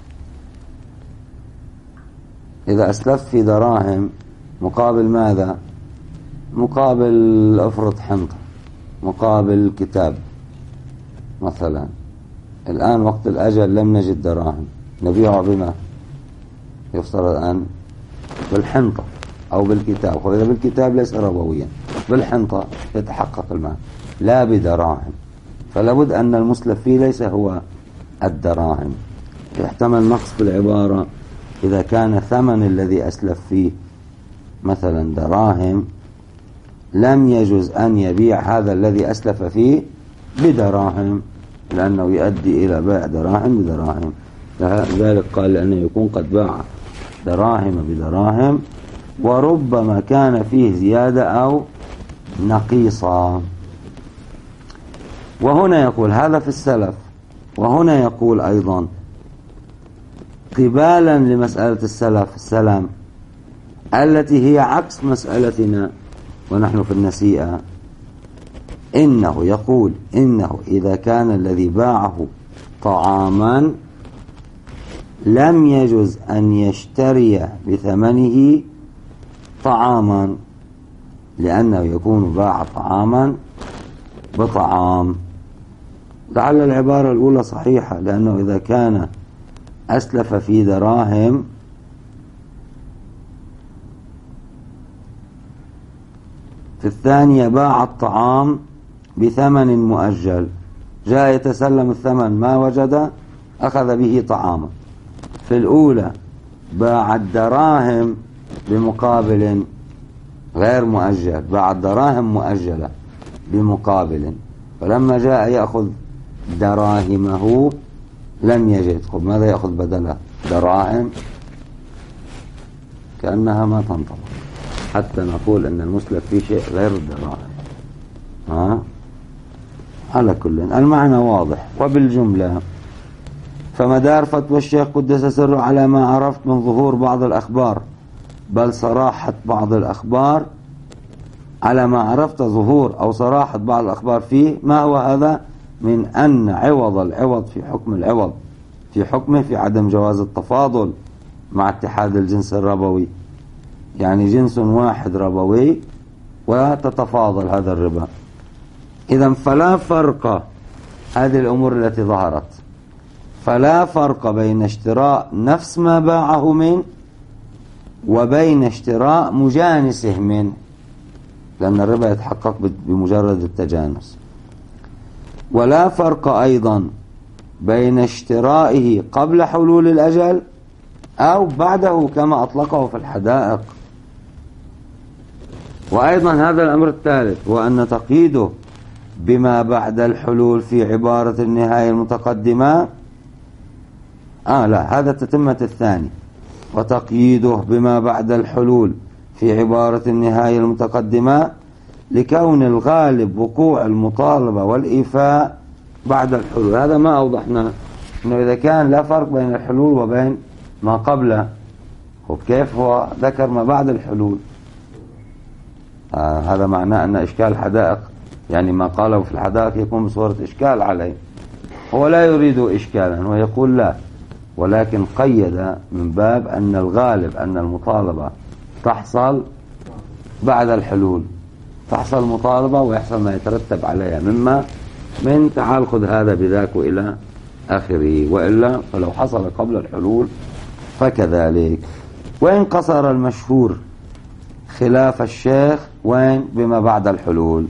إذا أسلفت في دراهم مقابل ماذا؟ مقابل أفرض حنطة، مقابل كتاب مثلا. الآن وقت الأجل لم نجد دراهم، نبيعه بما يفترض أن بالحنطة أو بالكتاب. وإذا بالكتاب ليس ربويا، بالحنطة يتحقق المال لا بدراهم. فلا بد أن المسلف فيه ليس هو الدراهم. يحتمل نقص في العبارة إذا كان ثمن الذي أسلف فيه مثلا دراهم، لم يجوز أن يبيع هذا الذي أسلف فيه بدراهم، لأنه يؤدي إلى بيع دراهم بدراهم. لذلك قال لأنه يكون قد باع دراهم بدراهم، وربما كان فيه زيادة أو نقيصة. وهنا يقول هذا في السلف، وهنا يقول أيضا قبالا لمسألة السلام التي هي عكس مسألتنا ونحن في النسيئة، إنه يقول إنه إذا كان الذي باعه طعاما لم يجوز أن يشتري بثمنه طعاما، لأنه يكون باع طعاما بطعام. لعل العبارة الأولى صحيحة، لأنه إذا كان أسلف في دراهم في الثانية باع الطعام بثمن مؤجل، جاء يتسلم الثمن ما وجد أخذ به طعاما. في الأولى باع الدراهم بمقابل غير مؤجل، باع الدراهم مؤجلة بمقابل، فلما جاء يأخذ دراهمه لم يجد. ماذا يأخذ بدلها؟ دراهم، كأنها ما تنطبق حتى نقول أن المسلف فيه شيء غير الدراهم. على كل المعنى واضح. وبالجملة فمدار فتوى الشيخ قدس سره على ما عرفت من ظهور بعض الأخبار، بل صراحة بعض الأخبار، على ما عرفت ظهور أو صراحة بعض الأخبار فيه. ما هو هذا؟ من أن عوض العوض في حكم العوض في حكمه في عدم جواز التفاضل مع اتحاد الجنس الربوي، يعني جنس واحد ربوي وتتفاضل هذا الربا. إذن فلا فرق، هذه الأمور التي ظهرت، فلا فرق بين اشتراء نفس ما باعه منه وبين اشتراء مجانسه منه، لأن الربا يتحقق بمجرد التجانس. ولا فرق أيضا بين اشترائه قبل حلول الأجل أو بعده كما أطلقه في الحدائق. وأيضا هذا الأمر الثالث هو أن تقييده بما بعد الحلول في عبارة النهاية المتقدمة لا، هذا تتمة الثاني. وتقييده بما بعد الحلول في عبارة النهاية المتقدمة لكون الغالب وقوع المطالبة والإيفاء بعد الحلول. هذا ما أوضحنا أنه إذا كان لا فرق بين الحلول وبين ما قبله، وكيف هو ذكر ما بعد الحلول؟ هذا معناه أن إشكال الحدائق يعني ما قاله في الحدائق يكون بصورة إشكال عليه. هو لا يريد إشكالا ويقول لا، ولكن قيد من باب أن الغالب أن المطالبة تحصل بعد الحلول، تحصل مطالبة ويحصل ما يترتب عليها مما من تعال خذ هذا بذاك وإلى آخره، وإلا فلو حصل قبل الحلول فكذلك. وإن قصر المشهور خلاف الشيخ وين بما بعد الحلول،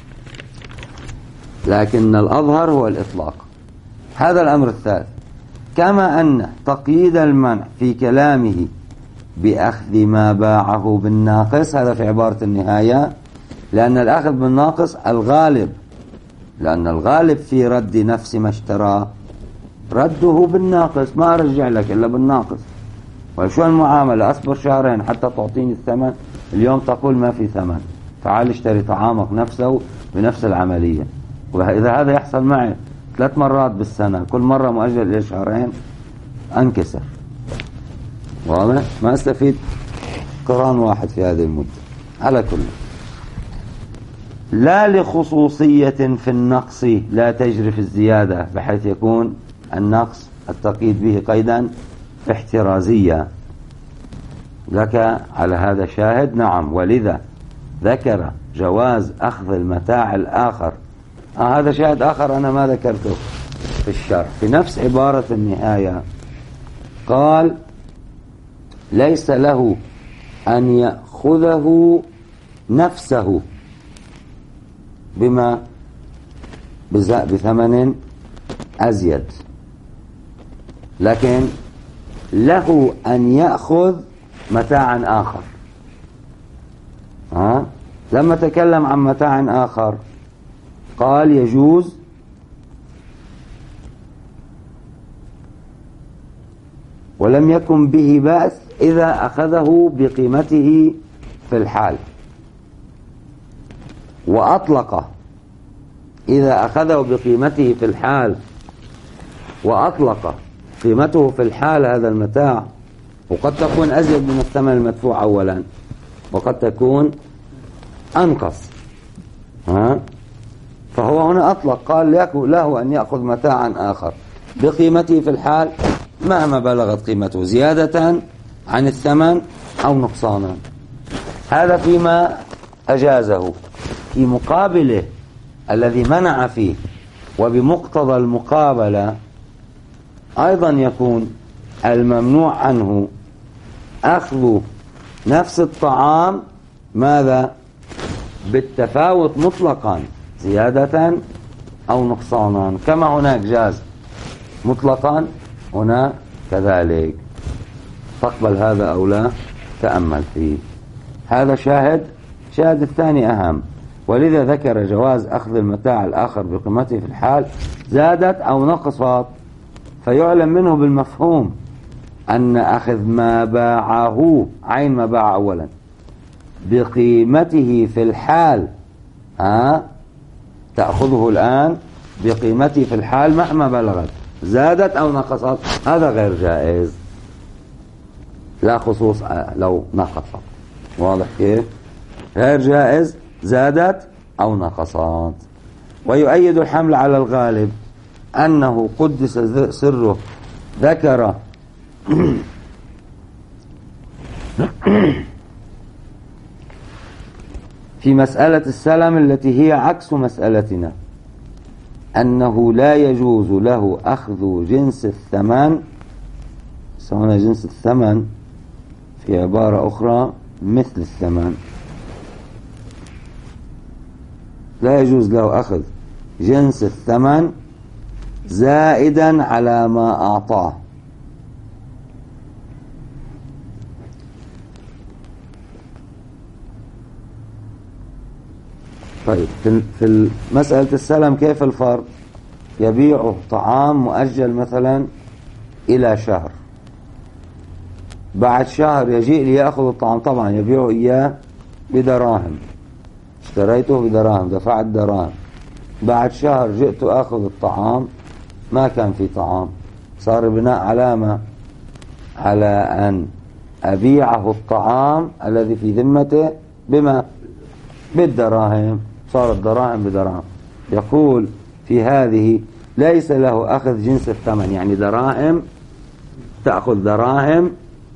لكن الأظهر هو الإطلاق. هذا الأمر الثالث. كما أن تقييد المنع في كلامه بأخذ ما باعه بالناقص، هذا في عبارة النهاية، لأن الأخذ بالناقص الغالب، لأن الغالب في رد نفس ما اشتراه رده بالناقص، ما أرجع لك إلا بالناقص. وشو المعاملة؟ أصبر شهرين حتى تعطيني الثمن، اليوم تقول ما في ثمن، تعال اشتري طعامك نفسه بنفس العملية. وإذا هذا يحصل معي 3 مرات بالسنة، كل مرة مؤجل إلى شهرين، أنكسر، واضح؟ ما استفيد قران واحد في هذه المدة. على كل، لا لخصوصية في النقص لا تجري في الزيادة، بحيث يكون النقص التقييد به قيدا احترازية. لك على هذا شاهد؟ نعم. ولذا ذكر جواز أخذ المتاع الآخر. هذا شاهد آخر أنا ما ذكرته في الشرح. في نفس عبارة النهاية قال ليس له أن يأخذه نفسه بما بثمن أزيد، لكن له أن يأخذ متاعا آخر. لما تكلم عن متاع آخر قال يجوز ولم يكن به بأس إذا أخذه بقيمته في الحال، وأطلق إذا أخذه بقيمته في الحال وأطلق قيمته في الحال هذا المتاع، وقد تكون أزيد من الثمن المدفوع أولا، وقد تكون أنقص. فهو هنا أطلق، قال له أن يأخذ متاعا آخر بقيمته في الحال مهما بلغت قيمته، زيادة عن الثمن أو نقصانا. هذا فيما أجازه. في مقابله الذي منع فيه وبمقتضى المقابلة أيضا يكون الممنوع عنه أخذ نفس الطعام ماذا؟ بالتفاوت مطلقا، زيادة أو نقصانا. كما هناك جاز مطلقا، هنا كذلك. تقبل هذا أو لا؟ تأمل فيه. هذا شاهد الثاني أهم. ولذا ذكر جواز أخذ المتاع الآخر بقيمته في الحال زادت أو نقصت، فيعلم منه بالمفهوم أن أخذ ما باعه، عين ما باع أولا، بقيمته في الحال، تأخذه الآن بقيمته في الحال مهما بلغت، زادت أو نقصت، هذا غير جائز، لا خصوص لو نقصت. واضح كيف؟ غير جائز زادت أو نقصت. ويؤيد الحمل على الغالب أنه قدس سره ذكر في مسألة السلم التي هي عكس مسألتنا أنه لا يجوز له أخذ جنس الثمن، سواء جنس الثمن في عبارة أخرى مثل الثمن، لا يجوز له أخذ جنس الثمن زائدا على ما أعطاه. طيب في مسألة السلم كيف الفرق؟ يبيع طعام مؤجل مثلا إلى شهر، بعد شهر يجيء ليأخذ الطعام، طبعا يبيع إياه بدراهم، اشتريته بدراهم، دفعت دراهم، بعد شهر جئت أخذ الطعام ما كان في طعام، صار بناء علامة على أن أبيعه الطعام الذي في ذمته بما؟ بالدراهم، صارت دراهم بدراهم. يقول في هذه ليس له أخذ جنس الثمن، يعني دراهم تأخذ دراهم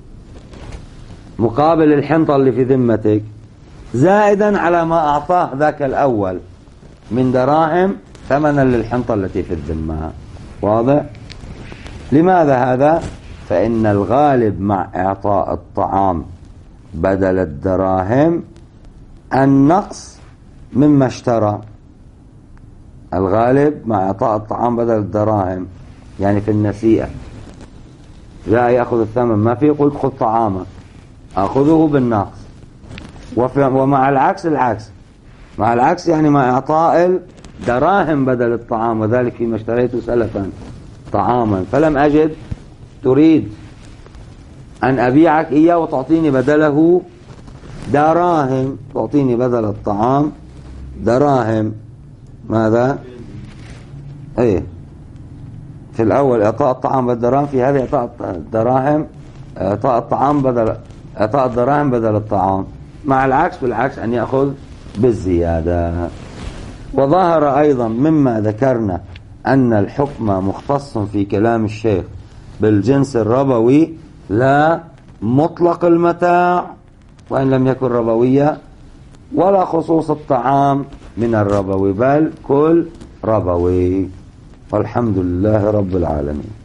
مقابل الحنطة اللي في ذمتك زائدا على ما أعطاه ذاك الأول من دراهم ثمنا للحنطة التي في الذمة. واضح؟ لماذا هذا؟ فإن الغالب مع إعطاء الطعام بدل الدراهم النقص مما اشترى. الغالب مع إعطاء الطعام بدل الدراهم، يعني في النسيئة جاء يأخذ الثمن ما في، يقول خذ طعامك، أخذه بالنقص. ومع العكس العكس، مع العكس يعني مع إعطاء الدراهم بدل الطعام، وذلك فيما اشتريت سلفا طعاما فلم أجد، تريد أن أبيعك إياه وتعطيني بدله دراهم، تعطيني بدل الطعام دراهم. ماذا؟ ايه في الأول إعطاء الطعام بالدراهم، في هذا إعطاء الدراهم إعطاء الطعام بدل إعطاء الدراهم بدل الطعام. مع العكس بالعكس أن يأخذ بالزيادة. وظهر أيضا مما ذكرنا أن الحكم مختص في كلام الشيخ بالجنس الربوي لا مطلق المتاع وإن لم يكن ربوية، ولا خصوص الطعام من الربوي، بل كل ربوي. والحمد لله رب العالمين.